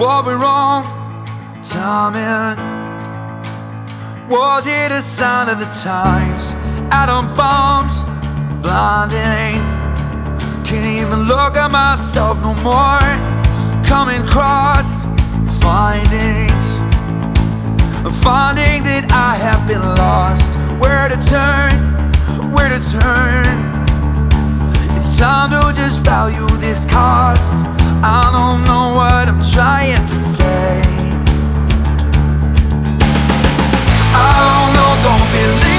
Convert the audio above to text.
What went wrong? Timing. Was it a sign of the times? Atom bombs, blinding. Can't even look at myself no more. Coming across findings, finding that I have been lost. Where to turn, where to turn. It's time to just value this cost. I don't know what I'm trying to say. I don't know, don't believe